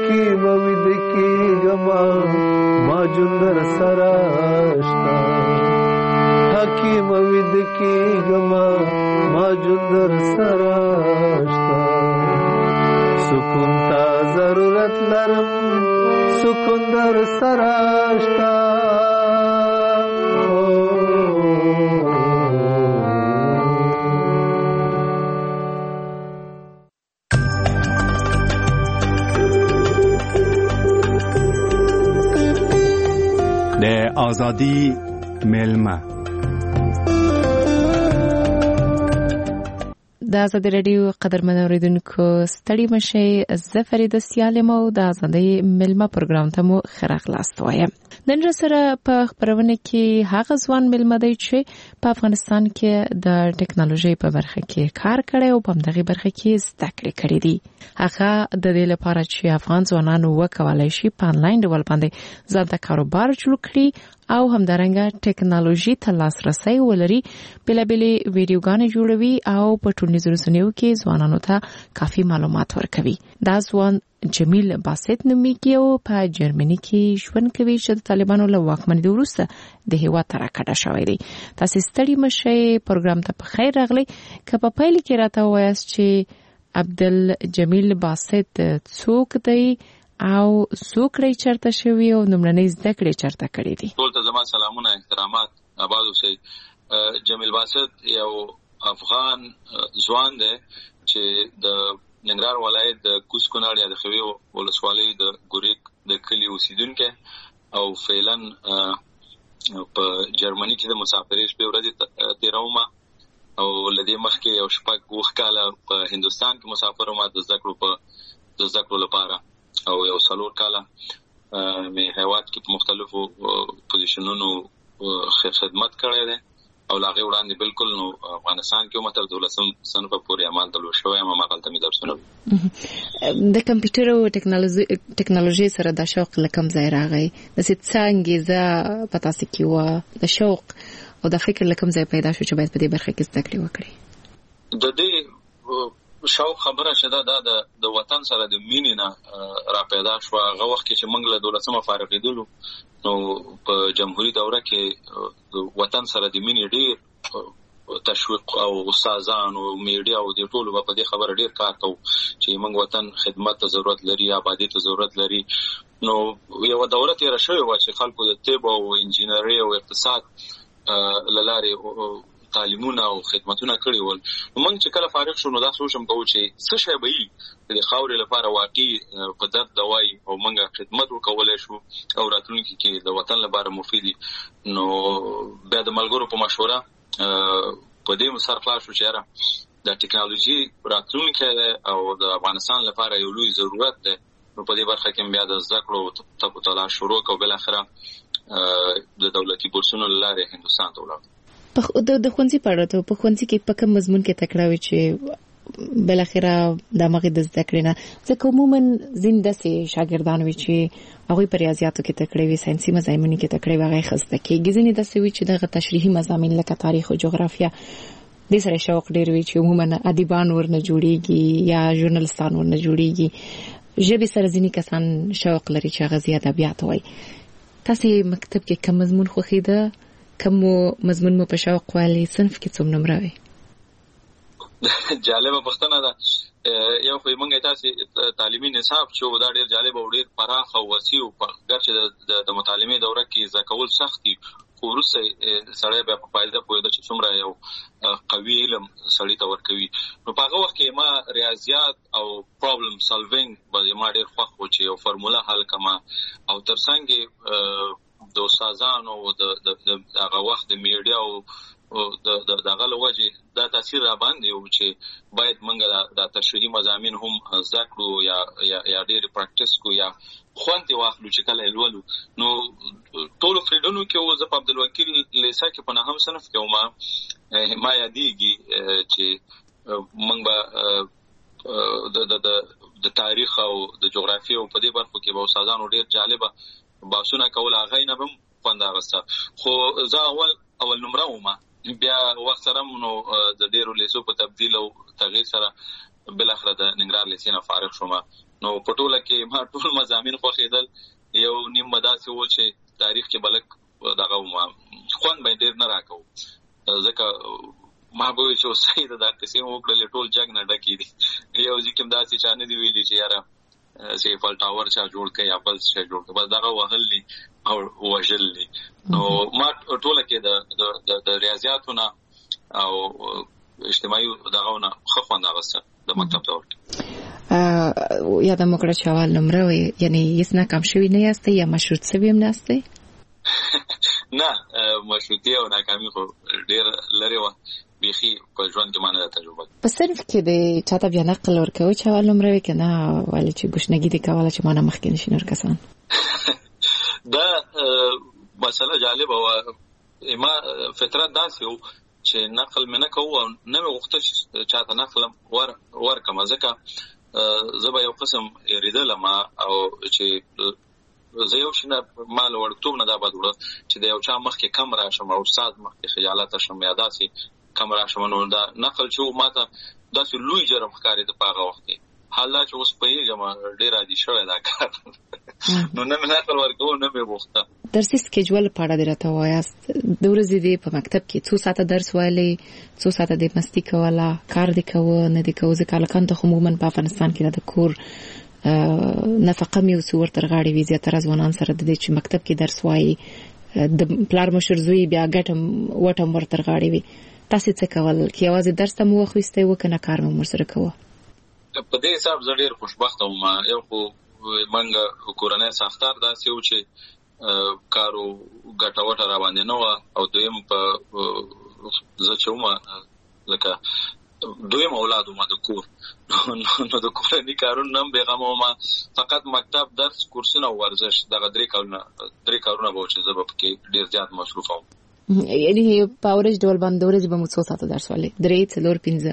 حکیم وید کیگما ما جندر سراشتا حکیم وید کیگما ما جندر سراشتا سکون تا ضرورت لرم سکون در سراشتا د آزادی ملما د آزادی رادیو قدرمن اوریدونکو ستړي مشي زه فرید سیالم او د آزادی ملما پروګرام ته مو خراغلاست وایم. نن سره په خبرونه کې هغه ځوان ملما دی چې په افغانستان کې د ټکنالوژي په برخه کې کار کړی او په دغه برخه کې زده کړې کړې دي. هغه د دې لپاره چې افغان ځوانانو وکولای شي په انلاین ډول باندې ځان ته کاروبار جوړ کړي او همدارنګه ټکنالوژي ته لاسرسي ولري، بلابلي ویډیوګانې جوړوي او په ټولنیزو رسنیو کې ځوانانو ته کافي معلومات ورکوي. دا ځوان جمیل باسط نومیږي او په جرمني کې ژوند کوي چې د طالبانو له واکمنۍ وروسته د هیواد ته راکډه شوی دی. تاسو ستړي مشي پروګرام ته په خیر راغلی. که په پیل کې راته وایاست چې عبدالجمیل باسط څوک دی او څوک چرته شوی او نمرنۍ زده کړې چرته کړې دي؟ ټول ته زما سلامونه احترامات آباد اوسئ. جمیل باسط یو افغان ځوان دی چې د ننګرهار ولایت د کوز کونړ یا د خوي ولسوالۍ د ګوریک د کلي اوسیدونکی او فعلا په جرمني کې د مسافرۍ شپې ورځې تیروم او لدې مخکې یو شپږ وخت کاله په هندستان کې مسافر وم د زده کړو لپاره او یو څلور کاله مې هیواد کې په مختلفو پوزیشنونو خدمت کړی دی او لاغه وړاندې بالکل نو افغانستان کې متر 12 صنف پورې عمل تلو شوی ما مقالته مې درسونه د کمپیوټر او ټکنالوژي سره د شوق لکم ځای راغی. د څنګه ز پتا سکی و د شوق او د فکر لکم ځای پیدا شو چې باید په دې برخه کې زده کړې وکړي. د دې شوق خبره شته د وطن سره د مینې نه را پیدا شو. هغه وخت چې موږ له 12 فارغېدلو نو په جمهوریت دوره کې د وطن سره د مینې ډېر تشویق او استادان او میډیا او د ټولو په دې خبره ډېر کار کوو چې موږ وطن خدمت ته ضرورت لري، آبادی ته ضرورت لري. نو یو دوره تیر شوی و چې خلکو د طب او انجینری او اقتصاد لاره تعلیمونه او خدمتونه کړی ول. موږ چې کله فارغ شو نو دا سوچم کوو چې څه شی به وي د خاورې لپاره واقعي په درد دوای او موږ خدمت وکولای شو او راتلونکي کې د وطن لپاره مفید. نو بیا د ملګرو په مشوره په دې مسر خلاص شو چې د ټکنالوژي راتلونکي او د افغانستان لپاره یو لوی ضرورت دی. نو په دې برخه کې بیا د زده کړو ته تلاش شروع او بل اخره د دولتي بورسونو لاره هندستان ته ولاړ. د خوندزي پړته په خوندزي کې په کوم مضمون کې تکړه وي چې بل اخره د مغه د زده کړې نه ځکه عموما زنده سي شاګردان وي چې هغه په ریاضیاتو کې تکړه وي، ساينسي مضامینو کې تکړه وي، هغه خسته کې ځینې د سوي چې دغه تشریحي مضامین لکه تاریخ او جغرافیا د سره شوق ډیر وي چې عموما ادیبان ورنه جوړيږي یا ژورنالستان ورنه جوړيږي. ژبه سره ځینې کسان شوق لري چې هغه زیات ادبیات وایي. تاسو مکتب کې کوم مضمون خوښیده؟ کوم مضمون مو په شوق والی صنف کې څوم نمره وي؟ جالبه پښتنه ده. یو خو موږ تاسو تعلیمي نصاب چې دا ډیر جالب او ډیر پراخ او وسیع او ګرځي د مطالعه دوره کې زکول سختي خو ورسې سړی به په فائدہ پوهیده چې څومره یو قوي علم سړی ته ورکوي. نو په هغه وخت کې ما ریاضیات او پرابلم سالوینګ باندې ما ډیر خوښ و چې یو فرموله حل کما او ترڅنګ د استادانو او د هغه وخت د میډیا او د هغه لوجه دا تاثیر را باندې و چې باید موږ د تشریحي مضامین هم ذکرو یا ډیر پریکټیس کو یا خوانتي واخلو چې کله لولو. نو ټول فریډونو کې او زه په عبدالوکیل لیسا کې په نهم صنف کې ما یادېږي چې موږ به د تاریخ او د جغرافیې او په دې برخو کې به استادانو ډیر جالبه باسونه کول. هغه نه بم خوند راغسته خو زه اول نمره ومه. بیا وخت سره نو د ډیرو لیسو په تبدیل او تغییر سره بل اخر د ننګرهار لیسې نه فارغ شوم. نو په ټوله کې ما ټول مضامین خوښېدل. یو نیم مداسې و چې تاریخ کې بلک دغه خوند به ډېر نه راکوو، ځکه ما به وایي چې اوس صحیح ده دا قصې مو وکړلې ټول جګ نه ډکې دي. یو ځای کې هم داسې چا نه دي ویلي چې یاره سیفل ټاور چا جوړ کړي یا بل څه جوړ کړي، بس دغه وهل دي او وژل دي. نو ما ټوله کې د ریاضیاتو نه او اجتماعي دغه نه ښه خوند اخیسته د مکتب دور کې. یادم وکړه چې اول نمره وي، یعنی هیڅ ناکام شوي نه یاستئ یا مشروط شوي هم نه یاستئ؟ نه، مشروطي او ناکامي خو ډېر لرې وه بیخي په ژوند کې ما نه ده تجربه. په صنف کې د چاته بیا نقل ورکوئ چې اول نمره وي که نه ولې چې ګوشنګي دې کوله چې ما نه مخکې نشي نور کسان؟ دا مسله جالبه وه. ما فطرت داسې و چې نقل مې نه کوو او نه مې غوښته چې چاته نقل ورکړم، ځکه زه به یو قسم یېرېدلم او چې زه یو شي نه ما له وړکتوب نه دا بد وړه چې د یو چا مخکې کم راشم او استاد مخکې خجالته شم یا داسې کم راشم. نو دا نقل چې ما ته داسې لوی جرم ښکارېده په هغه وخت کې. حال دا چې اوس پوهېږم ډېر عادي شوی دا کار. نو نه مې نقل ورکوو نه مې غوښته. درسي سکیجول په اړه دې راته ووایاست. د ورځې دې په مکتب کې څو ساعته درس ویلی، څو ساعته دې مستي کوله، کار دې کوه نه دې کوه؟ ځکه هلکانو ته خو عموما په افغانستان کې د کور نفقه مې څو ورته غاړې وي. زیاتره ځوانان سره د دې چې مکتب کې درس وایي د پلار مشر زوی بیا ګټم وټم ورته غاړې وي. تاسې څه کول کې یوازې درس ته مو وخت ویستی و که نه کار مو ورسره کوه؟ په دې حساب زه ډېر خوشبخته وم. یو خو موږ کورنی ساختار داسې و چې کارو ګټه وټه را باندې نه وه، او دویم په زه چې وم لکه دویم اولاد وم د کور، نو د کورني کارونو نه هم بېغمه وم. فقط مکتب، درس، کورسونه او ورزش، دغه درې کارونه به و چې زه به پکې ډېر زیات مصروفه وم. یعنې په اورج ډول باندې د ورځې به مو څو ساعته درس ویلی؟ 3، 4، 5؟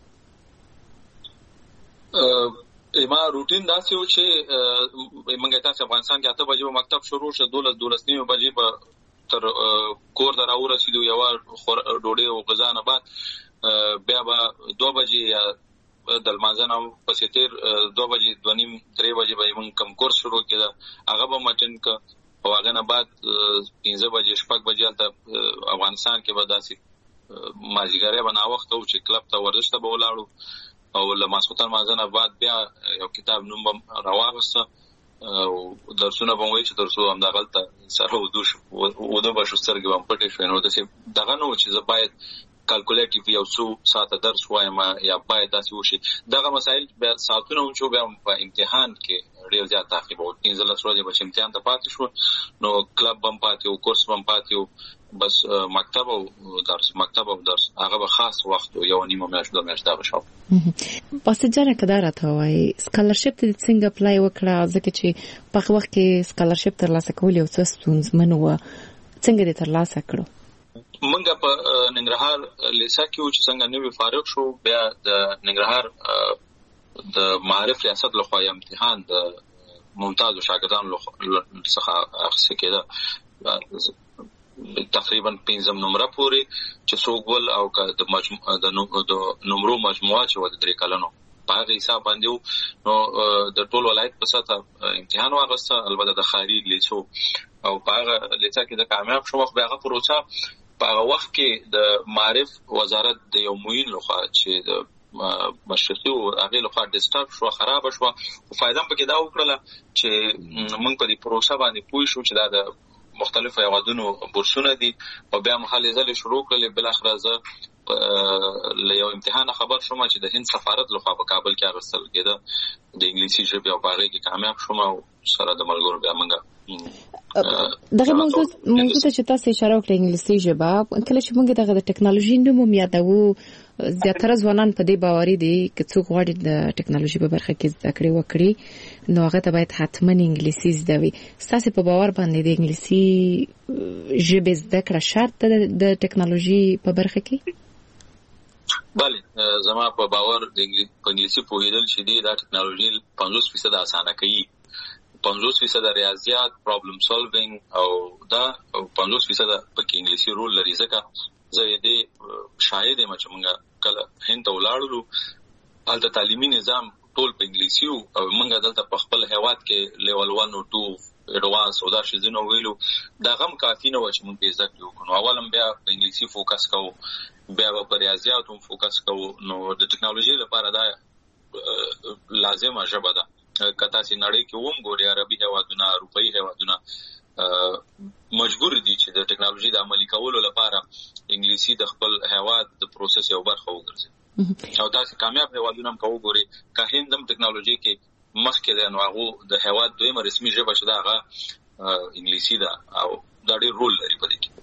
ما روټین داسې و چې موږ تاسې افغانستان کې 8 بجې به مکتب شروع شه، 12 بجې به تر کور ته راورسېدو، یوه ډوډۍ او غذا نه بعد بیا به 2 بجې یا د لمانځه نه پسې تېر 2 بجې 2:30 3 بجې به موږ کوم کورس شروع کېده هغه به م اټینډ کړه، او هغه نه بعد 15 بجې 6 بجې هلته افغانستان کې به داسې مازدیګری به ناوخته و چې کلب ته ورزش ته به ولاړو، او له ماسخوتن لمانځه نه بعد بیا یو کتاب نوم به راواغسته او درسونه به م وایي چې تر څو همدغلته سره وده به شو، سترګې به م پټې شوې. نو داسې دغه نه و چې زه باید کالکولیټیو یو څو ساعته درس وایم یا باید داسې وشي. دغه مسایل بیا ساعتونه هم چې بیا په امتحان کې ډېر زیات تعقیبول. 15 ورځې به چې امتحان ته پاتې شو نو کلب به م پاتې و، کورس به م پاتې و، بس مکتب او درس هغه به خاص وخت و، 1.5 میاشت 2 میاشت دغه شاو. باسط جانه که دا راته ووایي سکالرشپ ته څنګه اپلای وکړه؟ ځکه چې په هغه وخت کې سکالرشپ ترلاسه کول یو څه ستونزمن وه، څنګه دې ترلاسه کړو؟ موږ په ننګرهار لیسه کې و چې څنګه نوی فارغ شو، بیا د ننګرهار د معارف ریاست لخوا امتحان د ممتازو شاګردانو څخه اخیستل کېده، تقریبا 15 نمره پورې چې څوک ول، او د نمرو مجموعه چې و د 3 کلنو په هغه حساب باندې و. نو د ټول ولایت په سطح امتحان واغسته، البته د ښاري لیسو، او په هغه لیسه کې د کامیاب شو. بیا هغه پروسه په هغه وخت کې د معارف وزارت د یو معین لخوا چې د مشرقي او هغې لخوا ډسټرب شو، خراب شو. فایده هم پکې دا وکړله چې موږ په دې پروسه باندې پوه شو چې دا د مختلفو هیوادونو بورسونه دي، او بیا م هلې ځلې شروع کړلې. بالاخره زه له یو امتحان خبر شوم چې د هند سفارت لخوا په کابل کې اخیستل کېده د انګلیسي ژبې، او په هغې کې کامیاب شوم، او سره د ملګرو بیا موږ دغه موضوع ته چې تاسو اشاره وکړه انګلیسي ژبه، کله چې موږ دغه د ټکنالوژي نوم هم یادوو، زیاتره ځوانان په دې باوري دي که څوک غواړي د ټکنالوژي په برخه کې زده کړې وکړي نو هغه ته باید حتما انګلیسي زده وي. ستاسو په باور باندې د انګلیسي ژبې زده کړه شرط ده د ټکنالوژي په برخه کې؟ بله، زما په باور د انګلیسي پوهېدل چې دی دا ټکنالوژي 50% اسانه کوي. 50% ریاضیات، پرابلم سولوینګ، او دا 50% پکې انګلیسي رول لري. ځکه زه دې شاهد یم چې موږ کله هند ته ولاړو هلته تعلیمي نظام ټول په انګلیسي او موږ دلته په خپل هیواد کې لیول 1 او 2 ایڈوانس او دا شي زنه ویلو دا غم کافي نه و چې موږ به زده کړو. اولم بیا په انګلیسي فوکس کوو، بیا په ریاضیات هم فوکس کوو. نو د ټکنالوژي لپاره دا لازمه ژبه ده. کته سي نړۍ کې هم ګوري عربي هیوادونه، اروپאי هیوادونه مجبور دي چې د ټکنالوژي د عملي کولو لپاره انګلیسي د خپل هیواد د پروسس یو برخه وګرځي. او دا کامیاب هیوادونه هم کوي که هند هم ټکنالوژي کې مخکې ده، نو هغه د هیواد دویمه رسمي ژبه شته هغه انګلیسي ده او دا ډېر رول لري په دې کې.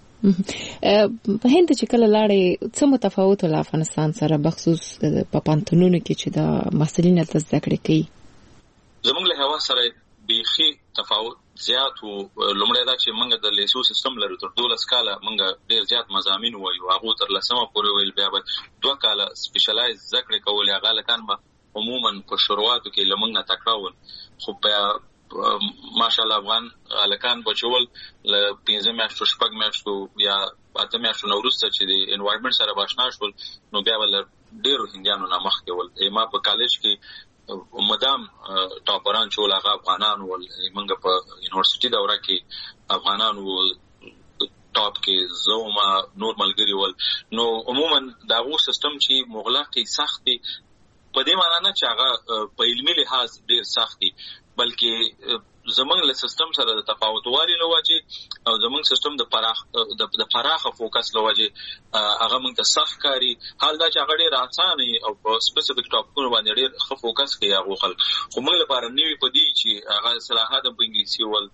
په هند چې کله لاړې څه متفاوت ول افغانستان سره بخصوص په پانتونونو کې چې د محصلین تل زده کړې کوي؟ زموږ له هوا سره بیخي تفاوت زیات وو. لومړی دا چې موږ د لیسو سیستم لرو، تر 12 کاله موږ ډېر زیات مضامین وایو، هغه تر 10 پورې ویل، بیا به 2 کاله سپیشلایز زده کولې. هغه لکان به عموما په شروعاتو کې لمنګ نه تکراول، خو په ماشاءالله افغان الکان بچول ل 15 میاشتو 6 میاشتو یا 8 میاشتو نورسته چې د انوایرنمنت سره باشنا شول، نو بیا ول ډیرو هندیانو نه مخ کې ول. ما په کالج کې مدام ټاپران چول هغه افغانان ول. موږ په یونیورسيټي دوره کې افغانان ول ټاپ کې زوما نورمال ګری ول. نو عموما دا غو سیستم چې مغلقي سختي په دې معنی نه چې هغه په علمي لحاظ ډیر سختي، بلکې زمونږ له سیستم سره د تفاوت والی لوجه او زمونږ سیستم د فراخه فوکس لوجه هغه موږ ته سخت کاری. حال دا چې هغه ډیر اسانه او په سپیسیفیک ټاپکونو باندې ډیر ښه فوکس کوي هغه خلک، خو موږ لپاره نیوی پدې چې هغه صلاحات په انګلیسي ول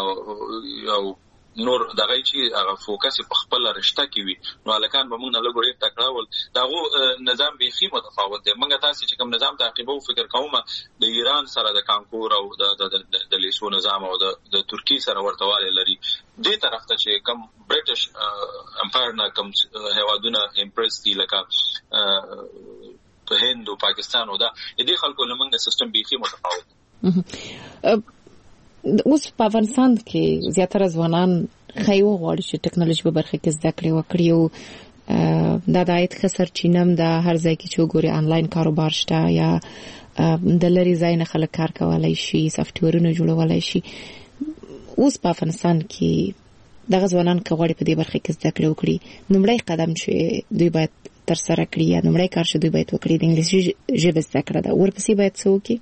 او نور دغه چې هغه فوکس په خپل رشته کې وي. نو الکان به موږ نه لګوري تکراول. داغه نظام بیخي متفاوت دی. موږ تاسو چې کوم نظام تعقیبو فکر کوم د ایران سره د کانکور او د لیسو نظام او د ترکی سره ورتواله لري. دې طرف ته چې کوم برټش امپایر نه کوم هیوادونه امپرس دي لکه په هند او پاکستان او دا دې خلکو لمنګ سیستم بیخي متفاوت. اوس په افغانستان کې زیاتره ځوانان خایو غواړي چې ټکنالوژي په برخه کې زده کړې وکړي او دا د عاید خسر چینم د هر ځای کې چې ګوري انلاین کاروبار شته یا د لری ځای نه خلک کار کولای شي، سافټویرونه جوړولای شي. اوس په افغانستان کې د ځوانان غواړي په دې برخه کې زده کړې وکړي، نومړی قدم چې دوی باید تر سره کړي یا نومړی کار چې دوی باید وکړي د انګلیسي ژبه زده کړه ده، ورپسې باید څه وکړي؟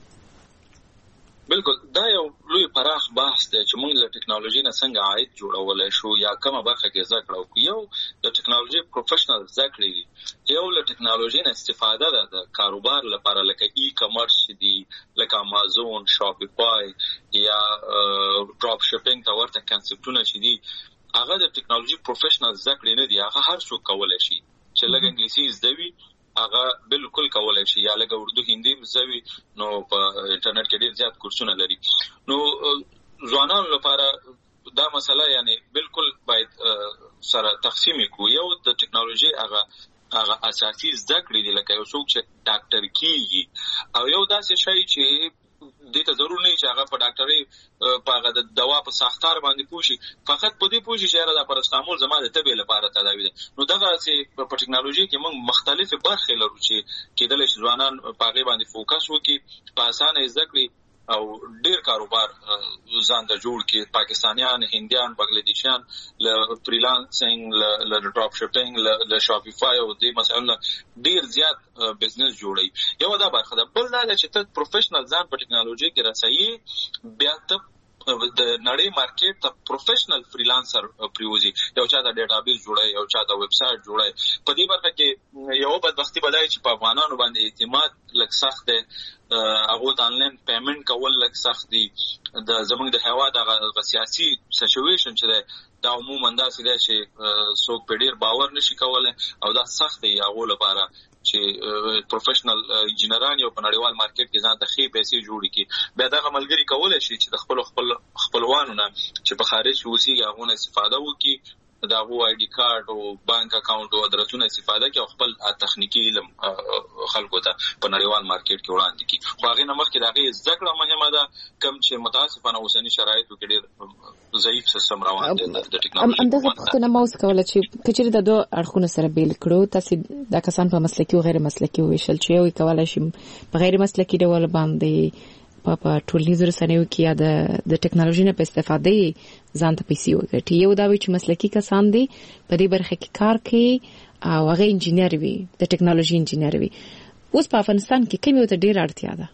بالکل دا یو لوی پراخ بحث دی چې موږ له ټکنالوژي نه څنګه عاید جوړولای شو یا کومه برخه کې زده کړو. یو د ټکنالوژي پروفیشنل زده کړې، یو له ټکنالوژي نه استفاده ده د کاروبار لپاره، لکه ای کامرس دي، لکه امازون، شاپیفای یا ډراپ شپینګ ته ورته کنسپټونه چې دي، هغه د ټکنالوژي پروفیشنل زده کړې نه دي. هغه هر څوک کولای شي چې لږ انګلیسي زده وي، هغه بالکل کولای شي، یا لکه اردو هندي زوي. نو په انټرنیټ کې ډیر زیات کورسونه لري. نو ځوانانو لپاره دا مسله یعنی بالکل باید سره تقسیم کو. یو د ټکنالوژي هغه اساسي زده کړې دي، لکه یو څوک چې ډاکټر کیږي، او یو داسې شی چې دې ته ضرور نه چې هغه په ډاکټري په هغه د دوا په ساختار باندې پوښي، فقط په دې پوښي چې دا پاراسټامول زما د تبې لپاره تداوی ده. نو دغه چې په ټکنالوژي کې موږ مختلفه برخې لرو چې کېدل شي ځوانان په هغه باندې فوکس وکړي، په اسانه زده کړي او ډیر کاروبار ځان د جوړ کې. پاکستانیان، هندیان، بنگلاديشیان ل فریلانسینګ، ل ډراپ شپینګ، ل شاپیفای او دې مثلا ډیر زیات بزنس جوړي. یو دا برخه ده. بل دا چې ته پروفیشنل ځان په ټکنالوژي کې رسایي، بیا ته د نړۍ مارکیټ ته پروفیشنل فریلانسر پریوزي. یو چا د ډیټابیس جوړای، یو چا د ویب سټ جوړای. په دې برخه کې یو بدبختی بدای چې په افغانانو باندې اعتماد لږ سخت دی، هغه د انلاین پیمنٹ کول لږ سخت دي. د زمونږ د هوا د سیاسي سچويشن چې دا عموما داسې دی چې څوک په ډیر باور نشي کولای، او دا سخت دی هغه لپاره چې پروفیشنل انجینران یو په نړیوال مارکیټ کې ځان د خې پیسې جوړ کړي. بیا دا عملګری کولای شي چې د خپلوانو نه چې په خارج اوسي هغه استفاده وکړي، دا وو آی ډي کارت او بانک اکاونټ او ادرسونه استفاده کوي او خپل تخنیکی علم خلکو ته په نړیوال مارکیټ کې وړاندې کوي. خو هغه نه مخکې دا غي ذکر مهمه ده کوم چې متاسفانه اوسنی شرایطو کې ډېر ضعیف سیستم روان دی د ټیکنالوژي. همدغه پوښتنه ما اوس کوله چې کچېرې د دوه اړخونو سره بیل کړو، تاسو دا کسان په مسلکي او غیر مسلکي وویشل چې یو کولای شي په غیر مسلکي ډول باندې په ټولنیزو رسنیو کې یا د ټیکنالوژي نه په استفاده ځان ته پیسې وګټي. یو دا وی چې مسلکي کسان دي په دې برخه کې کار کوي او هغه انجینر وي، د ټیکنالوژي انجینر وي. اوس په افغانستان کې کومه ته ډېر اړتیا ده؟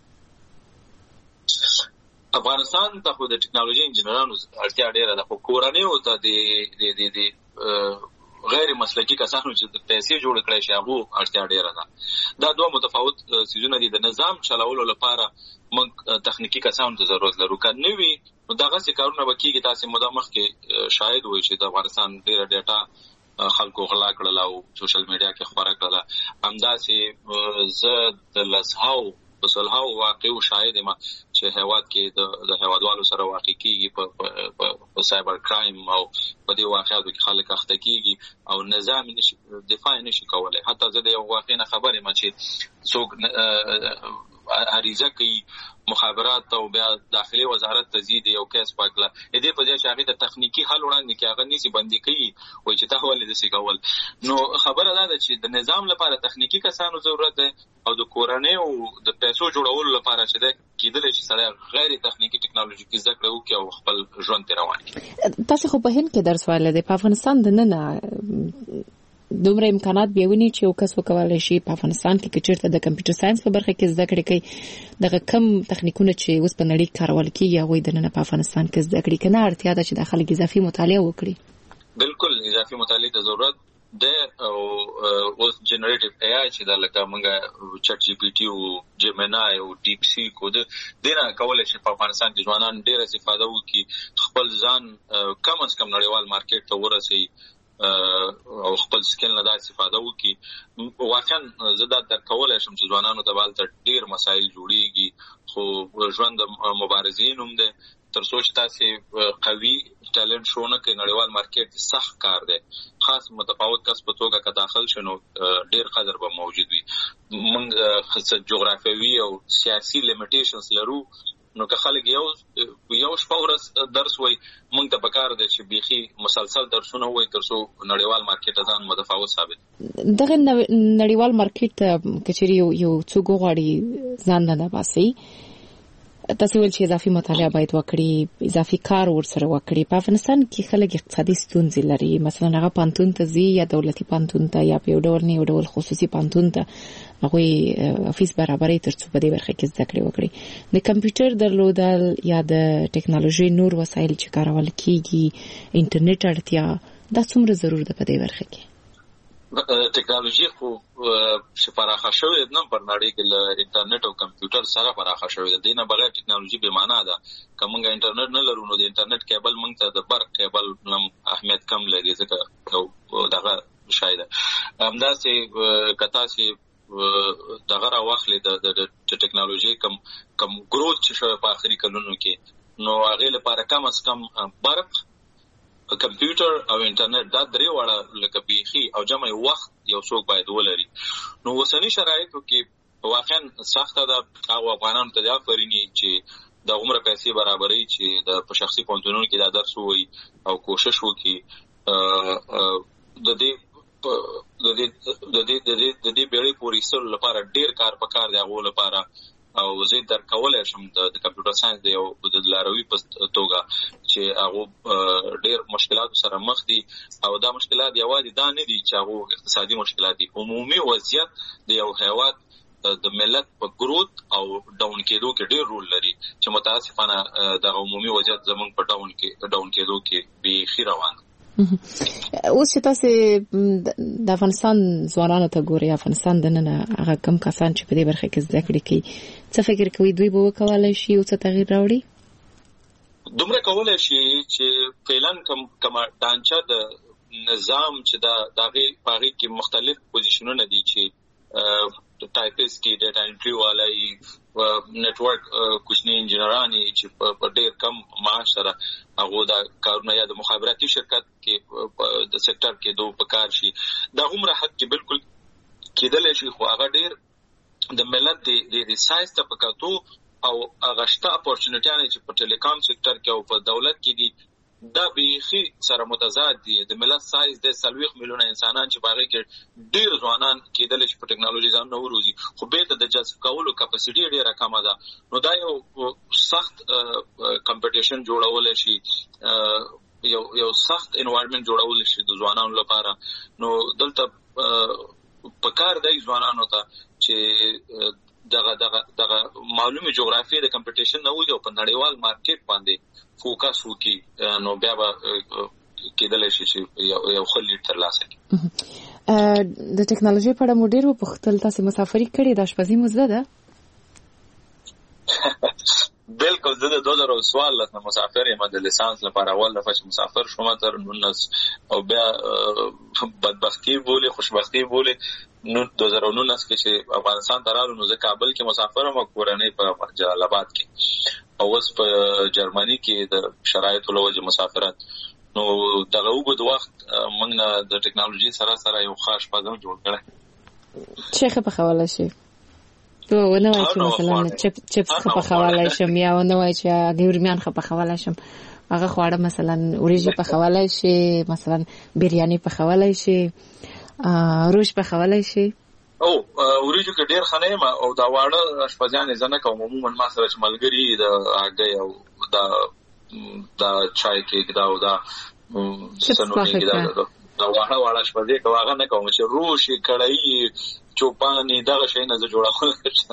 افغانستان ته خو د ټیکنالوژي انجینرانو اړتیا ډېره ده، خو کورنۍ او ته د غیر مسلکي کسانو چې پیسې جوړ کړي شي هغه اړتیا ډېره ده. دا دوه متفاوت سيزونه دي. د نظام چلولو لپاره موږ تخنیکی کسانو ته ضرورت لرو. کله نوې نو دغه څه کارونه وکړي. تاسو مدامخ کې شاید وایي چې د افغانستان ډېر ډیټا خلکو غلا کړل او سوشل میډیا کې خبره کړل. همداسې زه د لسهاو وسلهاو واقعو شاهد ما چې هیواد کې د هیوادوالو سره واقع کیږي په سایبر کرایم او په دې واقعاتو کې خلک اخته کیږي او نظام دفاع نشي کولای. حتی زه د یو واقع نه خبرې ما چې څوک عریضه کوي مخابرات او بیا داخلي وزارت ته زیاده یو کیس پاکله دې په دې چې هغه د تخنیکی حل وړاندې کې هغه نيسي بندي کوي وای چې تاسو ولې دې کول. نو خبره ده چې د نظام لپاره تخنیکی کسانو ضرورت ده او د کورنۍ او د پیسو جوړولو لپاره چې د کېدل چې سره غیر تخنیکی ټیکنالوژي کې ذکر وکړي او خپل ژوند ته روان کړي. تاسو خو په هند کې درس وایل دي، په افغانستان د نه دومره امکانات بیاونی چې یو کس وکولای شي په افغانستان کې چیرته د کمپیوټر ساينس په برخه کې زده کړې کوي. دغه کم تخنیکونه چې اوس په نړۍ کارول کیږي هغه د نن په افغانستان کې زده کړې کنه اړتیا ده چې د خلک اضافي مطالعه وکړي. بالکل اضافي مطالعه ته ضرورت ده او اوس جنریټیو ای آی چې د لکه مونږه چټ جی پی ټي او جیمینای او ډیپ سی کود دینه کولای شي په افغانستان کې ځوانان ډېر استفاده وکړي، خپل ځان کم از کم نړیوال مارکیټ ته ورسوي او خپل سکل نه دا استفاده وکړي. واقعا زه دا درکولای شم چې ځوانانو ته بالته ډېر مسایل جوړیږي، خو ژوند مبارزین هم ده. تر څو چې تاسو قوي ټالنت شونه کې نړیوال مارکیټ سخت کار دی، خاص متفاوت کس په توګه که داخل شنو ډېر قدر به موجود وي. موږ خاصه جغرافیوي او سیاسي لیمیټیشنز لرو. نو که خلک یو شپه ورځ درس وای موږ ته پکار دی چې بيخي مسلسل درسونه وای تر څو نړیوال مارکیټ ځان متفاوت ثابت. دغه نړیوال مارکیټ کچري یو څوک غواړي ځان نه باسي، تاسو ول چې اضافي مطالعه باید وکړي، اضافي کار ورسره وکړي. په افغانستان کې خلک اقتصادي ستونزې لري، مثلا هغه پانتون ته ځي یا دولتي پانتون ته یا په یو ډول نه یو ډول خصوصي پانتون ته هغه افیس برابرۍ ترڅو په دې برخه کې زده کړې وکړي. د کمپیوټر درلودل یا د ټیکنالوژي نور وسایل چې کارول کیږي، انټرنیټ اړتیا دا څومره ضروري ده په دې برخه کې؟ ټیکنالوژي خو شفاراخه شوې نه پر نړۍ کې له انټرنیټ او کمپیوټر سره فراخه شوې ده. دینه بغیر ټیکنالوژي به معنا ده. کومه انټرنیټ نه لرو نو د انټرنیټ کیبل موږ ته د برق کیبل نم اهمیت کم لري ځکه دغه شاید همداسې کتا سي دغه راوخلې د ټیکنالوژي کم ګروث چې شوی په اخري کلونو کې نو هغه لپاره کم از کم برق، کمپیوټر او انټرنیټ دا درې واړه لکه بيخي او جمع وخت یو څوک باید ولري. نو وسنی شرایطو کې واقعا سخت ده. هغه افغانانو ته دا فرینی چې د عمر پیسې برابرۍ چې د شخصي پونتونونو کې دا درس وي او کوشش وکړي د دې بیړۍ پورې سره لپاره ډیر کار پکار دی. هغه لپاره او زه درکولای شم د کمپیوټر ساينس دی او د لاروي په توګه چې هغه ډېر مشکلات سره مخ دي او دا مشکلات یوازې دا نه دي چې هغه اقتصادي مشکلات دي، عمومي وضعیت د یو هیواد د ملت په ګروث او ډاون کېدو کې ډېر رول لري چې متاسفانه د عمومي وضعیت زمونږ په ډاون کېدو کې به خیر روان. اوس چې تاسو د افغانستان ځوانانو ته ګوري، افغانستان د نن هغه کم کسان چې په دې برخه کې زده کړې کوي، څه فکر کوي دوی به وکولای شي او څه تغییر راوړي؟ دومره کولای شي چې فعلا کوم ډانچه د نظام چې دا دغه پاره کې مختلف پوزیشنونه دي چې ټایپیسټ کې ډیټا انټری والای نتورک کوچنی انجینرانی چې په ډېر کم معاش سره هغه دا کارونه یا د مخابراتي شرکت کې د سېکټر کې دوه پکار شي دا عمره حق کې بالکل کېدل شي خو هغه ډېر د ملت د سایز ته پکاتو او غشته اپورچونټیانه چې په ټیلیکام سېکټر کې او په دولت کې دي دا بیخي سره متضاد دي د ملت سایز د 30 میلیونه انسانان چې باغې کې ډېر ځوانان کېدل چې په ټیکنالوژي ځان نو وروزي خو به ته د جذب کولو کپاسټي ډېره کمه ده نو دا یو سخت کمپټیشن جوړول شي یو سخت انوایرنمنت جوړول شي د ځوانانو لپاره نو دلته په کار دی ځوانانو ته چې دغه معلومه جغرافیه د کمپټیشن نه وي او په نړیوال مارکیټ باندې فوکس وکړي نو بیا به کېدل شي چې یو خل ترلاسه کړي د ټیکنالوژي په اړه مو ډېر وپوښتل تاسو مسافري کړې د اشپزي مو زده ده بالکل زه د 2014 نه مسافر یم د لیسانس لپاره اول دفعه چې مسافر شوم تر 19 او بیا بدبختی بوله خوشبختی بوله نو 2019 کې چې افغانستان ته راغلو نو زه کابل کې مسافر یم کورنۍ په جلال آباد کې او اوس په جرمني کې د شرایطو له وجې مسافرت نو دغه وګړو وخت موږ نه د ټیکنالوژي سره یو خاص پدم جوړ کړی چې په حواله شي تو ونه وای چې مثلا چپس په حواله شم یا ونه وای چې ګورمیان په حواله شم هغه خواړه مثلا اوریجی په حواله شي مثلا بریاني په حواله شي روش په حواله شي او اوریجو کې ډېر خنه ما او دا واړه اشپزیان زنه کوم عموما ما سره چې ملګری د هغه او دا چای کې دا سنونی کې دا واړه اشپزی کوغه نه کوم چې روشي کړای چوپانی دغه شی نه جوړول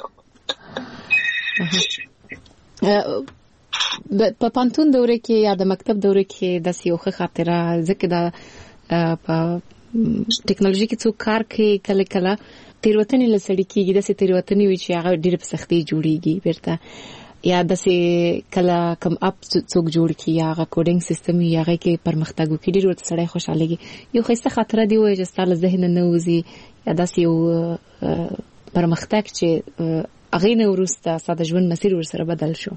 په پانتون دوره کې یا د مکتب دوره کې د سیوخه خاطره ځکه دا په ټیکنالوژي کې څو کار کوي کله کله تیروتنې لسړي کېږي د تیروتنې وی چې هغه ډېر په سختي جوړيږي بیرته یا د کله کم اپ څوک جوړ کی یا هغه کوډینګ سیستم یا هغه کې پرمختګ وکړي ډېر ورته سړی خوشاليږي یو خسته خاطره دی وای چې ستاسو ذهن نه وځي یا داسې یو پرمختګ چې هغه نه ورسته ساده ژوند مسیر ورسره بدل شو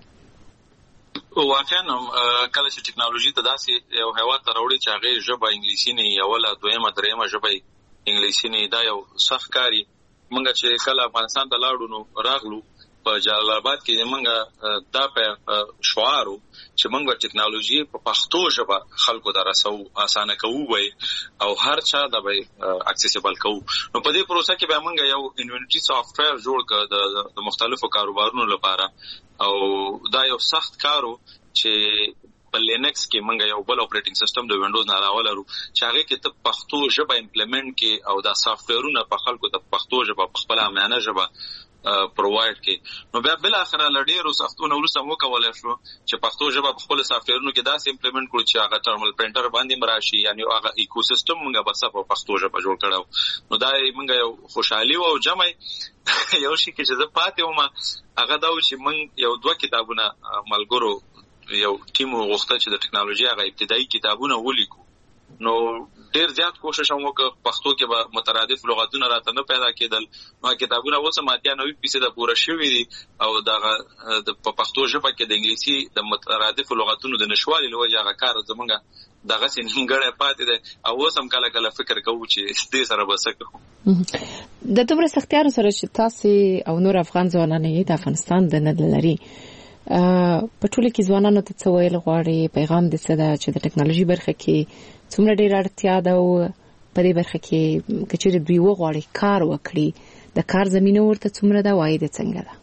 واقعا کله چې ټیکنالوژي ته داسې یو هوا ته راوړي چې هغه ژبه انګلیسي نه یا ولا دویمه دریمه ژبه انګلیسي نه دا یو سخت کاری موږ چې کله افغانستان ته لاړو نو راغلو په جلال آباد کې موږ دا په شعارو چې موږ ټیکنالوژي په پښتو ژبه خلکو ته رسو اسانه کوو وای او هر چا دا به اکسیسیبل کوو نو په دې پروسه کې به موږ یو انوینټری سافټویر جوړ کړ د مختلفو کاروبارونو لپاره او دا یو سخت کارو چې په لینکس کې موږ یو بل اپریټینګ سیستم د وینډوز نه راولرو چې هغه کې ته پښتو ژبه امپلیمنٹ کې او دا سافټویرونه په خلکو ته پښتو ژبه په خپل امانه ژبه پرووایډ کی نو بیا بل اخره لډیرو سختونه ورسته مو کولای شو چې پښتو ژبه په خپل سافټویرونو کې داسې امپلیمنٹ کړو چې هغه ټرمینل پرینټر باندې مراشي یعنی هغه ایکوسیستم موږ بس په پښتو ژبه جوړ کړو نو دا موږ یو خوشحالي او جمع یو شي کې چې زه پاتې وم هغه دا و چې موږ یو دوه کتابونه ملګرو یو ټیم وغوښته چې د ټیکنالوژي هغه ابتدایي کتابونه ولیکو نو ډیر زیات کوشش هم وکړ پښتو کې به مترادف لغتونه راته نه پیدا کېدل نو کتابونه اوس ماتیا 90% پوره شوي دي او د پښتو ژبه کې د انګلیسي د مترادف لغتونو د نشوالي لوجه هغه کار زمونږ دغه سینګړې پاتې ده او اوس هم کله کله فکر کوو چې دې سره به څه کوو د دومره سختیانو سره چې تاسو او نور افغان ځوانان یې د افغانستان د نه لري په ټولو کې ځوانانو ته څه ویل غواړي پیغام دې څه ده چې د ټیکنالوژي برخه کې څومره ډېر اړتیا ده او په دې برخه کې چې دوی وغواړي کار وکړي د کار زمينه ورته څومره ده وایي د څنګه ده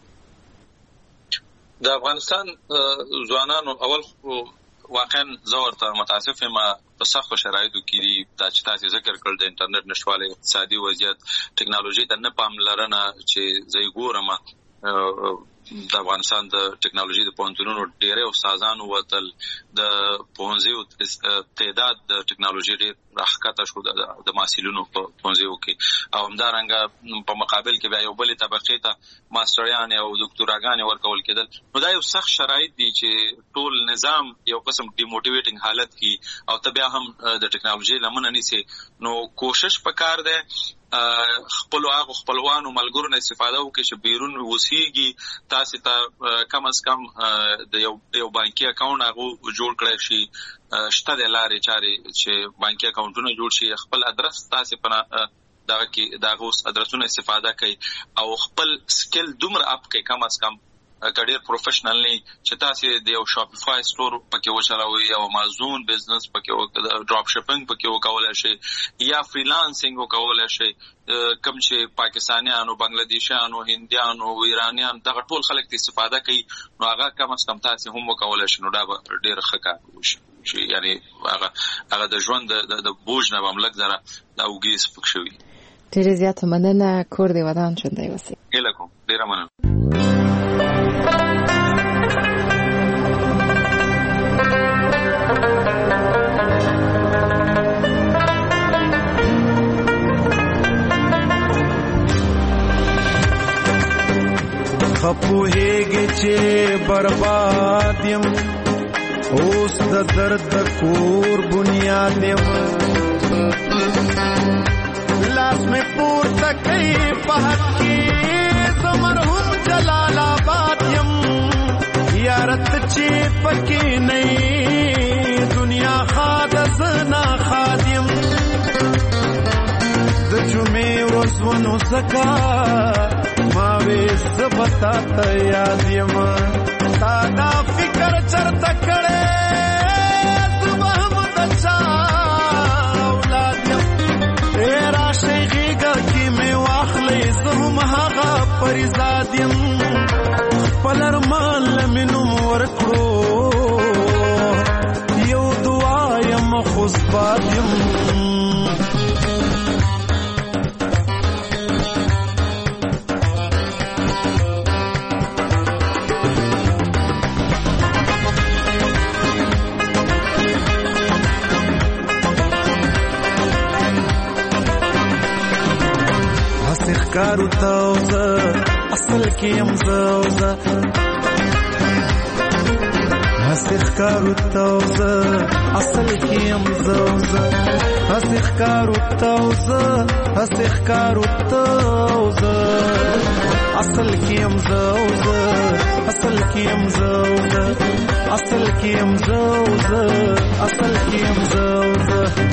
د افغانستان ځوانانو اول واقعا زورته متاسف ما په سخت شرایطو کې دي چې تاسو ذکر کړل د انټرنیټ نشواله اقتصادي وضعیت ټیکنالوژي ته نه پاملرنه چې زې ګورم د افغانستان د ټیکنالوژي د پوهنتونونو ډېرې استادانو وتل د پوهنځیو تعداد د ټیکنالوژي ډېر راښکته شو د محصلینو په پوهنځیو کې او همدارنګه په مقابل کې بیا یو بلې طبقې ته ماستریان او دکتوراګانې ورکول کېدل نو دا یو سخت شرایط دي چې ټول نظام یو قسم ډیموټیویټینګ حالت کې او ته بیا هم د ټیکنالوژي لمنه نیسي نو کوشش وکړ دی خپلوانو ملګرو نه استفاده وکړي چې بیرون وسیږي تاسو ته کم از کم د یو بانکي اکاونټ هغه جوړ کړئ شي شته د لارې چارې چې بانکي اکاونټونه جوړ شي خپل ادرس تاسو په دغه ادرسونو استفاده کوي او خپل سکل دومره اپ کوي کم از کم کډیر پروفیشنل نه چې تاسو د یو شاپیفای سٹور پکې وچلوي او امازون بزنس پکې ډراپ شپینګ پکې وکولای شي یا فریلانسینګ وکولای شي کوم چې پاکستانیانو بنگلاديشانو هندیانو ایرانیان دغه ټول خلک استفاده کوي نو هغه کم از کم تاسو هم وکولای شي نو دا ډیر ښه کار وشي یعنی هغه د ژوند د بوج نه مملک زره دا وګیس پکښوي ډیر زیات مننه کور دی ودان ژوندۍ اوسئ الکو ډیر مننه خپوهیږي چې برباد یم اوس د درد د کور بنیاد یم لاس مې پورته کوي په حق کې زه مرحوم جلال آباد یم یارت چې پکې نه دنیا خاد زنا خادم د جمعې ورځ ونو زکا ما وې زبتا ته یاد یم تا دا فکر چرته کړې صبح مدچا اولاد یم را شیغیګه کې مې واخلې زه هم هغه پریزاد یم خپل ارمان لمنو ورکړو یو دعا یم خوشباد یم کارو تاوزه اصل کیم زوزه هسخ کارو تاوزه اصل کیم زوزه هسخ کارو تاوزه هسخ کارو تاوزه اصل کیم زوزه اصل کیم زوزه اصل کیم زوزه اصل کیم زوزه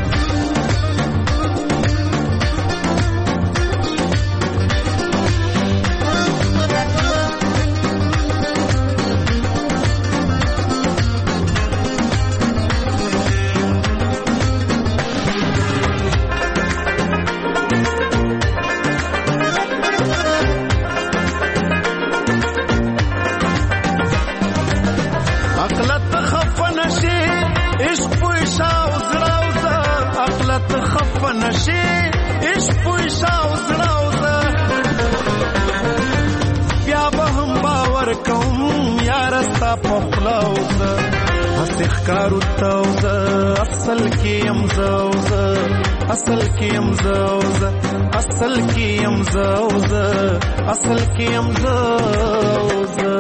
کارو تاوزه اصل کیم زوزه اصل کیم زوزه اصل کیم زوزه اصل کیم زوزه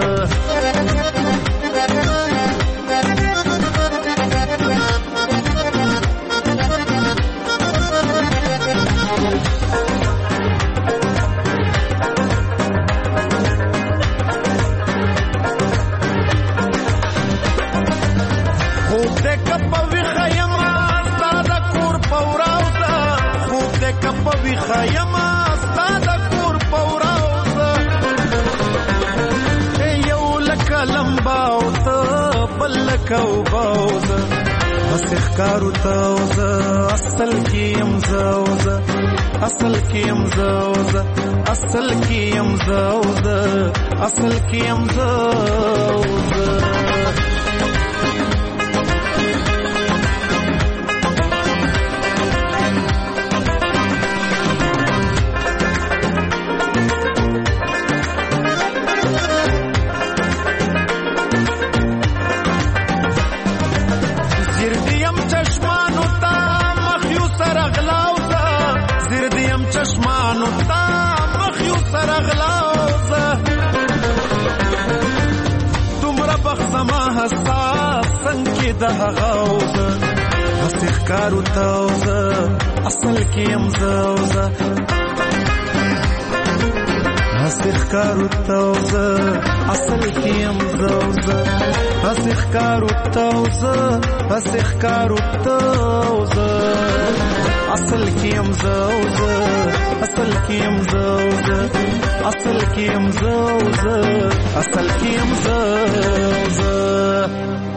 خیمه ستاد کور پوراوزه یو لکه لمباو ته بل لکه وباوزه مسخ کارو تاوزه اصل کیم زوزه اصل کیم زوزه اصل کیم زوزه اصل کیم زوزه د غوزه هسې ښکارو توزه اصل کې یم زوزه هسې ښکارو توزه اصل کې یم زوزه هسې ښکارو توزه هسې ښکارو توزه اصل کې یم زوزه اصل کې یم زوزه اصل کې یم زوزه اصل کې یم زوزه